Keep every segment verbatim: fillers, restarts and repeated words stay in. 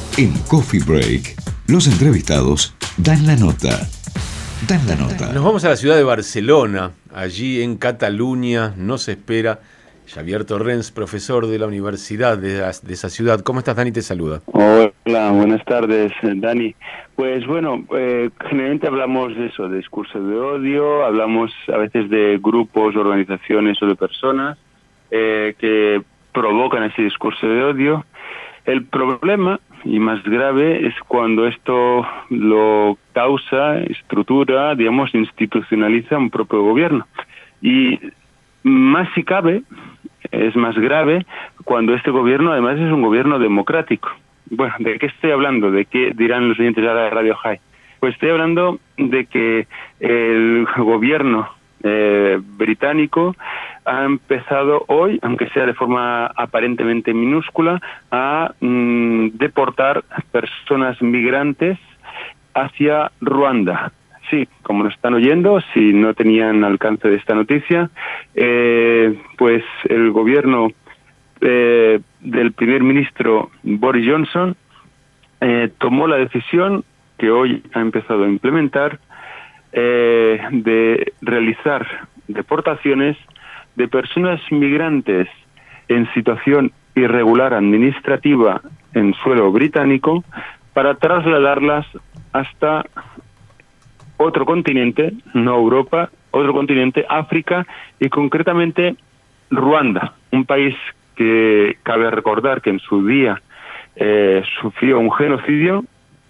En Coffee Break, los entrevistados dan la nota. Dan la nota. Nos vamos a la ciudad de Barcelona. Allí en Cataluña nos espera Xavier Torrens, profesor de la universidad de, de esa ciudad. ¿Cómo estás, Dani? Te saluda. Hola, buenas tardes, Dani. Pues bueno, eh, generalmente hablamos de eso, de discurso de odio, hablamos a veces de grupos, organizaciones o de personas eh, que provocan ese discurso de odio. El problema, y más grave, es cuando esto lo causa, estructura, digamos, institucionaliza un propio gobierno. Y más si cabe, es más grave cuando este gobierno además es un gobierno democrático. Bueno, ¿de qué estoy hablando? ¿De qué dirán los oyentes ahora de Radio High? Pues estoy hablando de que el gobierno eh, británico ha empezado hoy, aunque sea de forma aparentemente minúscula, a mm, deportar personas migrantes hacia Ruanda. Sí, como nos están oyendo, si no tenían alcance de esta noticia, eh, pues el gobierno eh, del primer ministro Boris Johnson eh, tomó la decisión que hoy ha empezado a implementar eh, de realizar deportaciones de personas migrantes en situación irregular administrativa en suelo británico para trasladarlas hasta otro continente, no Europa, otro continente, África, y concretamente Ruanda, un país que cabe recordar que en su día eh, sufrió un genocidio,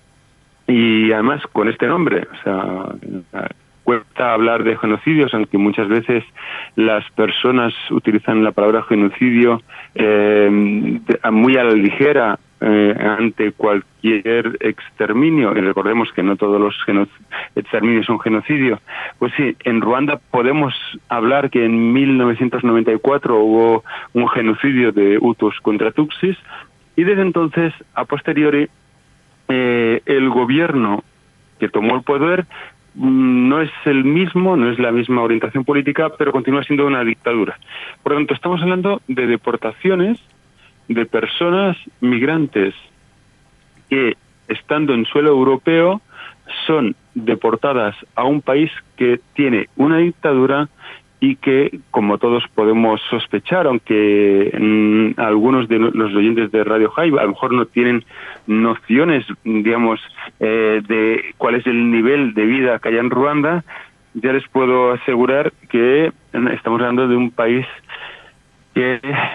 y además con este nombre, o sea, cuesta hablar de genocidios, aunque muchas veces las personas utilizan la palabra genocidio eh, muy a la ligera eh, ante cualquier exterminio, y recordemos que no todos los exterminios son genocidio. Pues sí, en Ruanda podemos hablar que en mil novecientos noventa y cuatro hubo un genocidio de Hutus contra Tutsis, y desde entonces, a posteriori, eh, el gobierno que tomó el poder no es el mismo, no es la misma orientación política, pero continúa siendo una dictadura. Por lo tanto, estamos hablando de deportaciones de personas migrantes que, estando en suelo europeo, son deportadas a un país que tiene una dictadura y que, como todos podemos sospechar, aunque mmm, algunos de los oyentes de Radio High a lo mejor no tienen nociones, digamos, eh, de cuál es el nivel de vida que hay en Ruanda, ya les puedo asegurar que estamos hablando de un país que,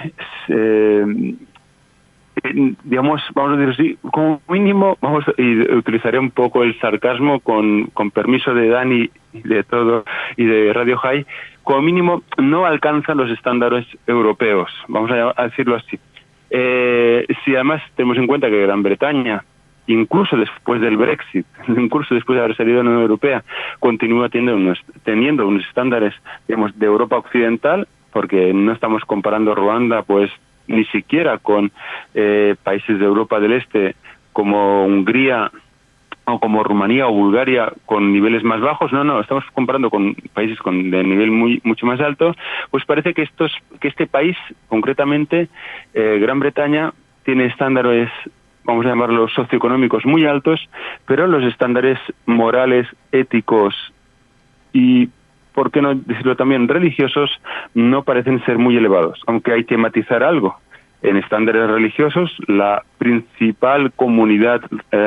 eh, digamos, vamos a decir así, como mínimo, vamos, y utilizaré un poco el sarcasmo con, con permiso de Dani y de todo y de Radio High, como mínimo no alcanzan los estándares europeos, vamos a decirlo así. Eh, si además tenemos en cuenta que Gran Bretaña, incluso después del Brexit, incluso después de haber salido de la Unión Europea, continúa teniendo unos, teniendo unos estándares, digamos, de Europa occidental, porque no estamos comparando Ruanda, pues, ni siquiera con eh, países de Europa del Este como Hungría o como Rumanía o Bulgaria con niveles más bajos, no, no, estamos comparando con países con de nivel muy mucho más alto. Pues parece que estos que este país, concretamente eh, Gran Bretaña, tiene estándares, vamos a llamarlos socioeconómicos, muy altos, pero los estándares morales, éticos y, por qué no decirlo también, religiosos, no parecen ser muy elevados, aunque hay que matizar algo. En estándares religiosos, la principal comunidad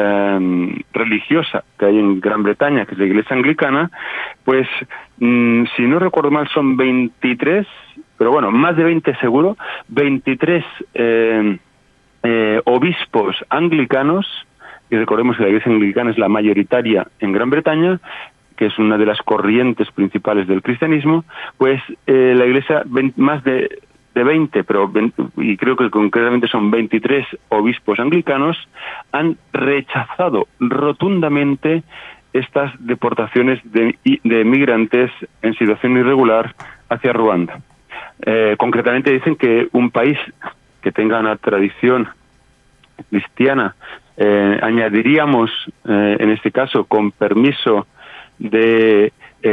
eh, religiosa que hay en Gran Bretaña, que es la Iglesia Anglicana, pues, mmm, si no recuerdo mal, son veintitrés, pero bueno, más de veinte seguro, veintitrés eh, eh, obispos anglicanos, y recordemos que la Iglesia Anglicana es la mayoritaria en Gran Bretaña, que es una de las corrientes principales del cristianismo, pues eh, la Iglesia, más de, de veinte, pero y creo que concretamente son veintitrés obispos anglicanos, han rechazado rotundamente estas deportaciones de, de migrantes en situación irregular hacia Ruanda. Eh, concretamente dicen que un país que tenga una tradición cristiana, eh, añadiríamos eh, en este caso con permiso de,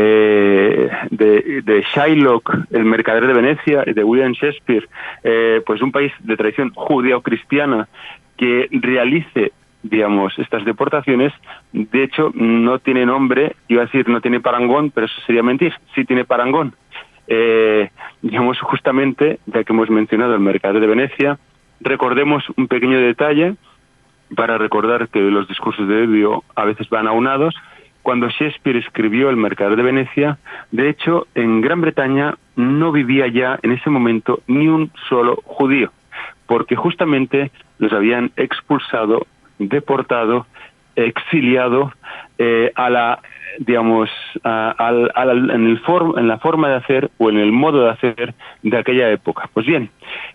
eh, de, de Shylock, el mercader de Venecia, de William Shakespeare, eh, pues un país de tradición judeo-cristiana que realice digamos, estas deportaciones, de hecho, no tiene nombre, iba a decir no tiene parangón, pero eso sería mentir, sí tiene parangón. Eh, digamos, justamente, ya que hemos mencionado el Mercader de Venecia, recordemos un pequeño detalle para recordar que los discursos de odio a veces van aunados. Cuando Shakespeare escribió el Mercader de Venecia, de hecho, en Gran Bretaña no vivía ya en ese momento ni un solo judío, porque justamente los habían expulsado, deportado, exiliado eh, a la, digamos, a, a, a la, en, el for, en la forma de hacer o en el modo de hacer de aquella época. Pues bien,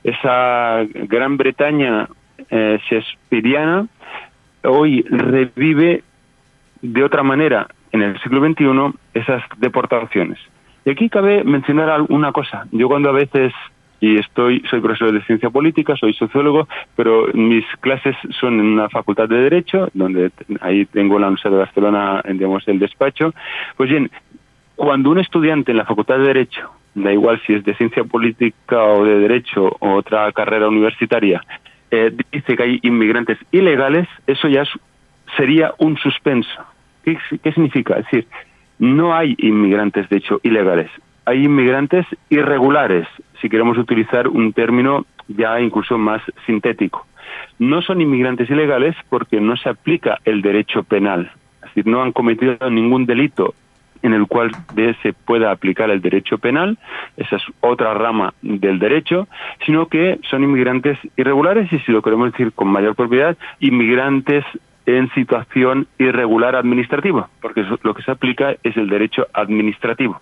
esa Gran Bretaña eh, shakespeariana hoy revive de otra manera en el siglo veintiuno esas deportaciones. Y aquí cabe mencionar una cosa. Yo cuando a veces, y estoy soy profesor de ciencia política, soy sociólogo, pero mis clases son en una facultad de Derecho, donde ahí tengo la Universidad de Barcelona, digamos, el despacho. Pues bien, cuando un estudiante en la facultad de Derecho, da igual si es de ciencia política o de Derecho o otra carrera universitaria, eh, dice que hay inmigrantes ilegales, eso ya es, sería un suspenso. ¿Qué, ¿Qué significa? Es decir, no hay inmigrantes, de hecho, ilegales. Hay inmigrantes irregulares, si queremos utilizar un término ya incluso más sintético. No son inmigrantes ilegales porque no se aplica el derecho penal. Es decir, no han cometido ningún delito en el cual de se pueda aplicar el derecho penal, esa es otra rama del derecho, sino que son inmigrantes irregulares y, si lo queremos decir con mayor propiedad, inmigrantes en situación irregular administrativa, porque lo que se aplica es el derecho administrativo.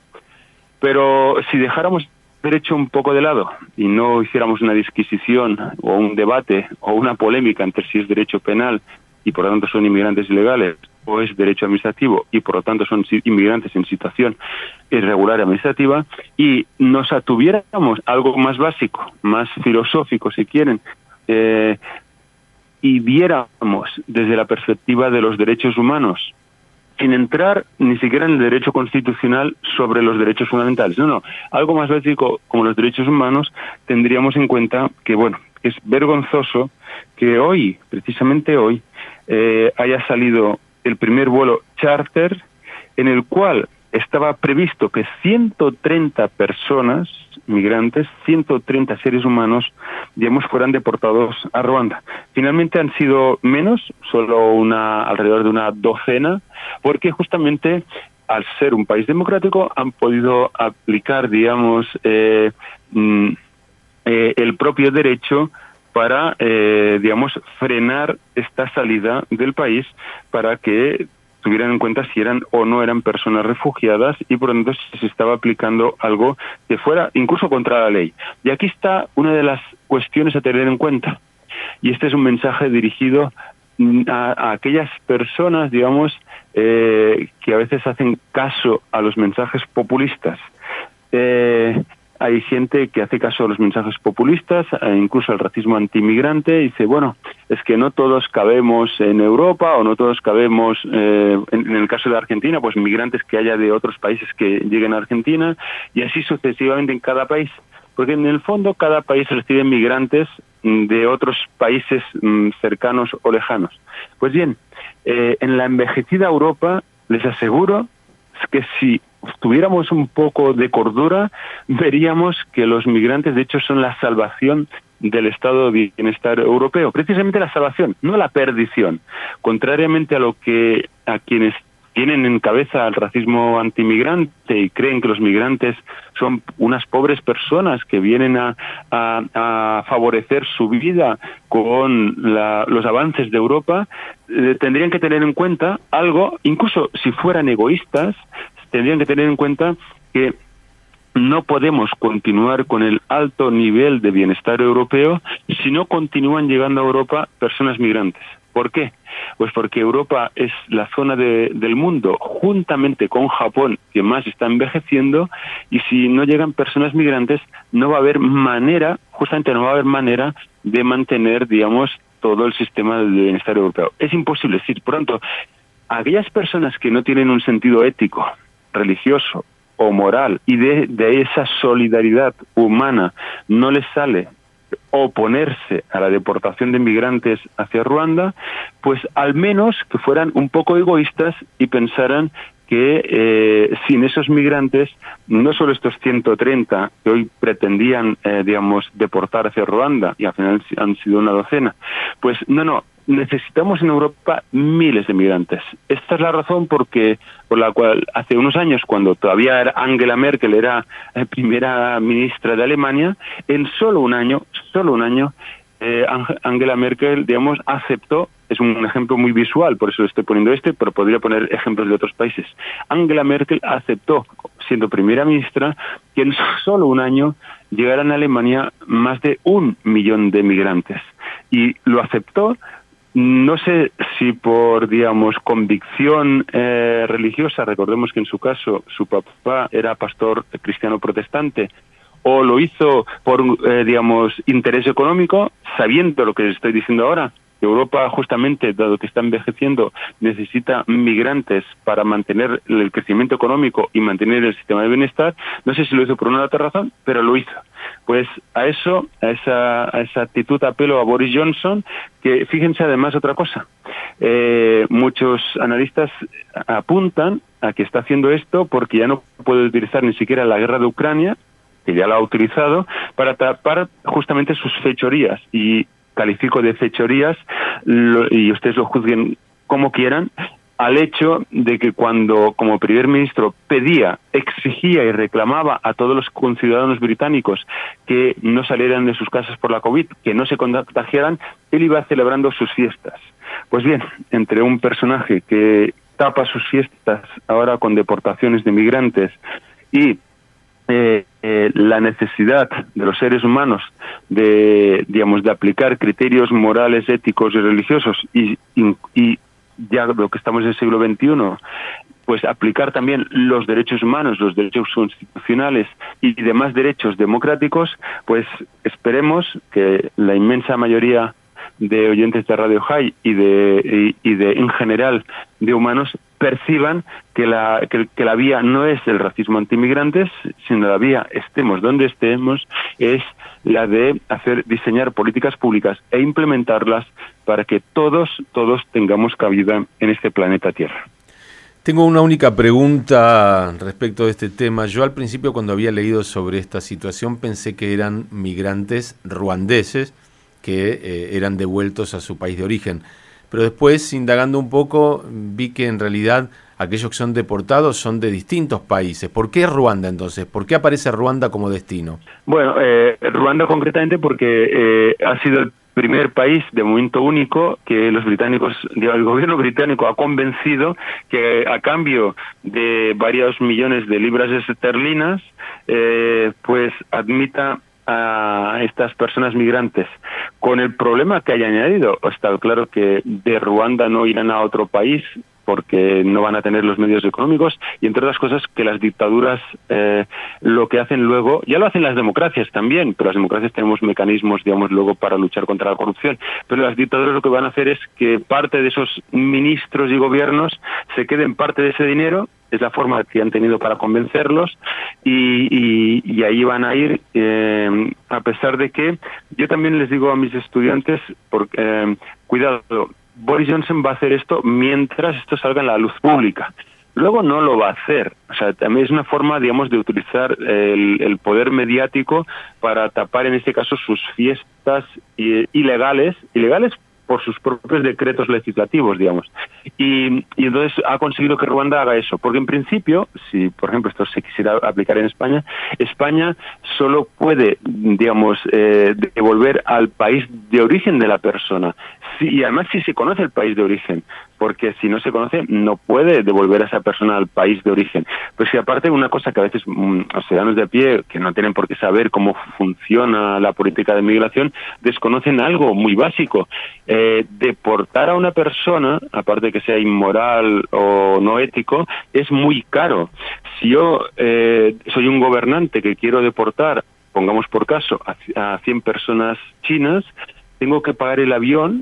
Pero si dejáramos el derecho un poco de lado y no hiciéramos una disquisición o un debate o una polémica entre si es derecho penal y por lo tanto son inmigrantes ilegales o es derecho administrativo y por lo tanto son inmigrantes en situación irregular administrativa, y nos atuviéramos algo más básico, más filosófico si quieren, eh, y viéramos desde la perspectiva de los derechos humanos, sin entrar ni siquiera en el derecho constitucional sobre los derechos fundamentales. No, no, algo más básico como los derechos humanos, tendríamos en cuenta que, bueno, es vergonzoso que hoy, precisamente hoy, eh, haya salido el primer vuelo charter en el cual estaba previsto que ciento treinta personas, migrantes, ciento treinta seres humanos, digamos, fueran deportados a Ruanda. Finalmente han sido menos, solo una alrededor de una docena, porque justamente al ser un país democrático han podido aplicar, digamos, eh, mm, eh, el propio derecho para, eh, digamos, frenar esta salida del país, para que tuvieran en cuenta si eran o no eran personas refugiadas, y por lo tanto se estaba aplicando algo que fuera incluso contra la ley. Y aquí está una de las cuestiones a tener en cuenta, y este es un mensaje dirigido a, a aquellas personas, digamos, eh, que a veces hacen caso a los mensajes populistas. Eh, Hay gente que hace caso a los mensajes populistas, incluso al racismo antimigrante, y dice, bueno, es que no todos cabemos en Europa, o no todos cabemos, eh, en, en el caso de Argentina, pues migrantes que haya de otros países que lleguen a Argentina, y así sucesivamente en cada país. Porque en el fondo cada país recibe migrantes de otros países mm, cercanos o lejanos. Pues bien, eh, en la envejecida Europa, les aseguro que si tuviéramos un poco de cordura, veríamos que los migrantes, de hecho, son la salvación del estado de bienestar europeo. Precisamente la salvación, no la perdición. Contrariamente a lo que a quienes tienen en cabeza el racismo antimigrante y creen que los migrantes son unas pobres personas que vienen a, a, a favorecer su vida con la, los avances de Europa, eh, tendrían que tener en cuenta algo, incluso si fueran egoístas, tendrían que tener en cuenta que no podemos continuar con el alto nivel de bienestar europeo si no continúan llegando a Europa personas migrantes. ¿Por qué? Pues porque Europa es la zona de, del mundo, juntamente con Japón, que más está envejeciendo, y si no llegan personas migrantes, no va a haber manera, justamente no va a haber manera de mantener, digamos, todo el sistema de bienestar europeo. Es imposible. Es decir, pronto, aquellas personas que no tienen un sentido ético, religioso o moral, y de, de esa solidaridad humana no les sale oponerse a la deportación de migrantes hacia Ruanda, pues al menos que fueran un poco egoístas y pensaran que eh, sin esos migrantes, no solo estos ciento treinta que hoy pretendían, eh, digamos, deportar hacia Ruanda, y al final han sido una docena, pues no, no, necesitamos en Europa miles de migrantes. Esta es la razón porque, por la cual hace unos años, cuando todavía era Angela Merkel era eh, primera ministra de Alemania, en solo un año, solo un año, eh, Angela Merkel, digamos, aceptó. Es un ejemplo muy visual, por eso estoy poniendo este, pero podría poner ejemplos de otros países. Angela Merkel aceptó, siendo primera ministra, que en solo un año llegaran a Alemania más de un millón de migrantes. Y lo aceptó, no sé si por, digamos, convicción eh, religiosa, recordemos que en su caso su papá era pastor cristiano protestante, o lo hizo por, eh, digamos, interés económico, sabiendo lo que les estoy diciendo ahora. Europa, justamente, dado que está envejeciendo, necesita migrantes para mantener el crecimiento económico y mantener el sistema de bienestar. No sé si lo hizo por una u otra razón, pero lo hizo. Pues a eso, a esa, a esa actitud apelo a Boris Johnson, que fíjense además otra cosa. Eh, muchos analistas apuntan a que está haciendo esto porque ya no puede utilizar ni siquiera la guerra de Ucrania, que ya la ha utilizado, para tapar justamente sus fechorías. Y califico de fechorías, lo, y ustedes lo juzguen como quieran, al hecho de que cuando como primer ministro pedía, exigía y reclamaba a todos los conciudadanos británicos que no salieran de sus casas por la COVID, que no se contagiaran, él iba celebrando sus fiestas. Pues bien, entre un personaje que tapa sus fiestas ahora con deportaciones de migrantes y Eh, eh, la necesidad de los seres humanos de, digamos, de aplicar criterios morales, éticos y religiosos y, y, y ya lo que estamos en el siglo veintiuno, pues aplicar también los derechos humanos, los derechos constitucionales y demás derechos democráticos, pues esperemos que la inmensa mayoría de oyentes de Radio High y de, y, y de en general de humanos perciban que la, que, que la vía no es el racismo antimigrantes, sino la vía, estemos donde estemos, es la de hacer diseñar políticas públicas e implementarlas para que todos, todos tengamos cabida en este planeta Tierra. Tengo una única pregunta respecto de este tema. Yo al principio, cuando había leído sobre esta situación, pensé que eran migrantes ruandeses que eh, eran devueltos a su país de origen. Pero después, indagando un poco, vi que en realidad aquellos que son deportados son de distintos países. ¿Por qué Ruanda entonces? ¿Por qué aparece Ruanda como destino? Bueno, eh, Ruanda concretamente porque eh, ha sido el primer país de momento único que los británicos, el gobierno británico ha convencido que a cambio de varios millones de libras esterlinas, eh, pues admita a estas personas migrantes, con el problema que haya añadido. Está claro que de Ruanda no irán a otro país porque no van a tener los medios económicos y, entre otras cosas, que las dictaduras eh, lo que hacen luego, ya lo hacen las democracias también, pero las democracias tenemos mecanismos, digamos, luego para luchar contra la corrupción, pero las dictaduras lo que van a hacer es que parte de esos ministros y gobiernos se queden parte de ese dinero. Es la forma que han tenido para convencerlos y, y, y ahí van a ir, eh, a pesar de que yo también les digo a mis estudiantes, porque, eh, cuidado, Boris Johnson va a hacer esto mientras esto salga en la luz pública. Luego no lo va a hacer. O sea, también es una forma, digamos, de utilizar el, el poder mediático para tapar, en este caso, sus fiestas ilegales, ilegales por sus propios decretos legislativos, digamos. Y, y entonces ha conseguido que Ruanda haga eso, porque en principio, si por ejemplo esto se quisiera aplicar en España, España solo puede, digamos, eh, devolver al país de origen de la persona. Sí, y además si se conoce el país de origen, porque si no se conoce no puede devolver a esa persona al país de origen. Pues si aparte una cosa que a veces mmm, los ciudadanos de a pie, que no tienen por qué saber cómo funciona la política de migración, desconocen algo muy básico. Eh, deportar a una persona, aparte de que sea inmoral o no ético, es muy caro. Si yo eh, soy un gobernante que quiero deportar, pongamos por caso, a, a cien personas chinas, tengo que pagar el avión.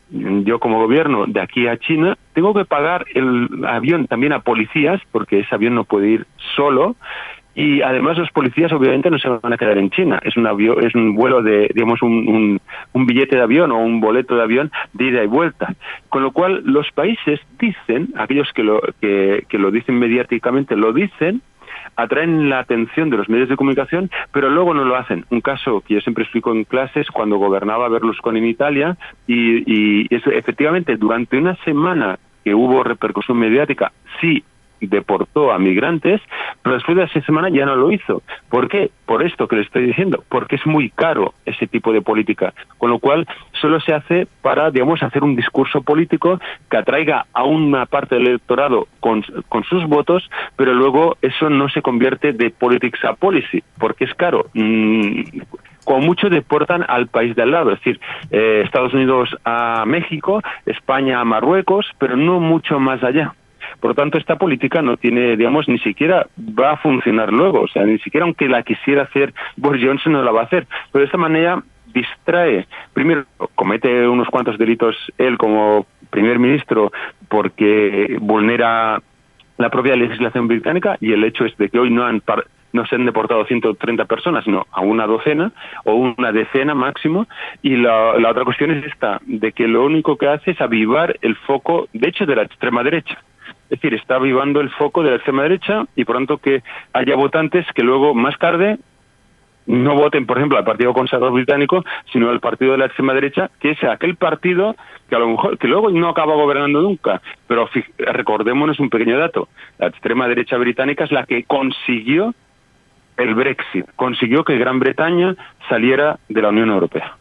Yo como gobierno de aquí a China tengo que pagar el avión también a policías porque ese avión no puede ir solo Y además los policías obviamente no se van a quedar en China. Es un avión, es un vuelo de, digamos, un, un, un billete de avión o un boleto de avión de ida y vuelta. Con lo cual los países dicen, aquellos que lo, que, que lo dicen mediáticamente lo dicen, atraen la atención de los medios de comunicación, pero luego no lo hacen. Un caso que yo siempre explico en clases, cuando gobernaba Berlusconi en Italia, y, y eso, efectivamente durante una semana que hubo repercusión mediática, sí deportó a migrantes, pero después de esa semana ya no lo hizo. ¿Por qué? Por esto que le estoy diciendo, porque es muy caro ese tipo de política, con lo cual solo se hace para, digamos, hacer un discurso político que atraiga a una parte del electorado con, con sus votos, pero luego eso no se convierte de politics a policy, porque es caro. Mm, como mucho deportan al país de al lado, es decir, eh, Estados Unidos a México, España a Marruecos, pero no mucho más allá. Por lo tanto, esta política no tiene, digamos, ni siquiera va a funcionar luego. O sea, ni siquiera aunque la quisiera hacer Boris Johnson no la va a hacer. Pero de esta manera distrae. Primero, comete unos cuantos delitos él como primer ministro porque vulnera la propia legislación británica, y el hecho es de que hoy no han par no se han deportado ciento treinta personas, sino a una docena o una decena máximo. Y la, la otra cuestión es esta, de que lo único que hace es avivar el foco, de hecho, de la extrema derecha. Es decir, está avivando el foco de la extrema derecha y por tanto que haya votantes que luego, más tarde, no voten, por ejemplo, al Partido Conservador Británico, sino al partido de la extrema derecha, que es aquel partido que a lo mejor, que luego no acaba gobernando nunca. Pero recordémonos un pequeño dato. La extrema derecha británica es la que consiguió el Brexit, consiguió que Gran Bretaña saliera de la Unión Europea.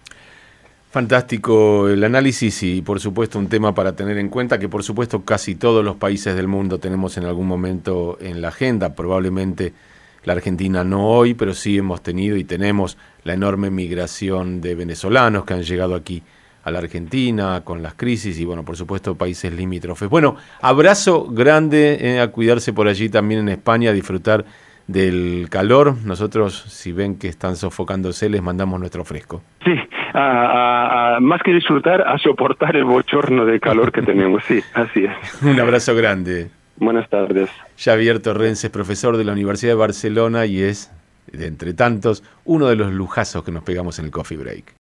Fantástico el análisis y por supuesto un tema para tener en cuenta que por supuesto casi todos los países del mundo tenemos en algún momento en la agenda, probablemente la Argentina no hoy, pero sí hemos tenido y tenemos la enorme migración de venezolanos que han llegado aquí a la Argentina con las crisis y bueno, por supuesto países limítrofes. Bueno, abrazo grande, eh, a cuidarse por allí también en España, a disfrutar del calor. Nosotros, si ven que están sofocándose, les mandamos nuestro fresco. Sí, a, a, a, más que disfrutar, a soportar el bochorno de calor que tenemos, sí, así es. Un abrazo grande. Buenas tardes. Javier Torrens es profesor de la Universidad de Barcelona y es, de entre tantos, uno de los lujazos que nos pegamos en el Coffee Break.